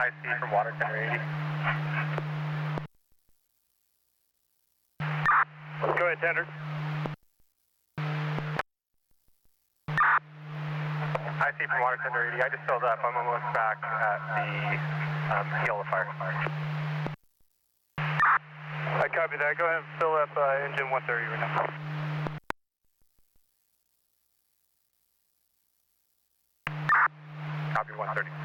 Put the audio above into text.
IC from water tender 80. Go ahead, tender. IC from water tender 80. I just filled up. I'm almost back at the Keola fire. I copy that. Go ahead and fill up engine 130 right now. Copy 130.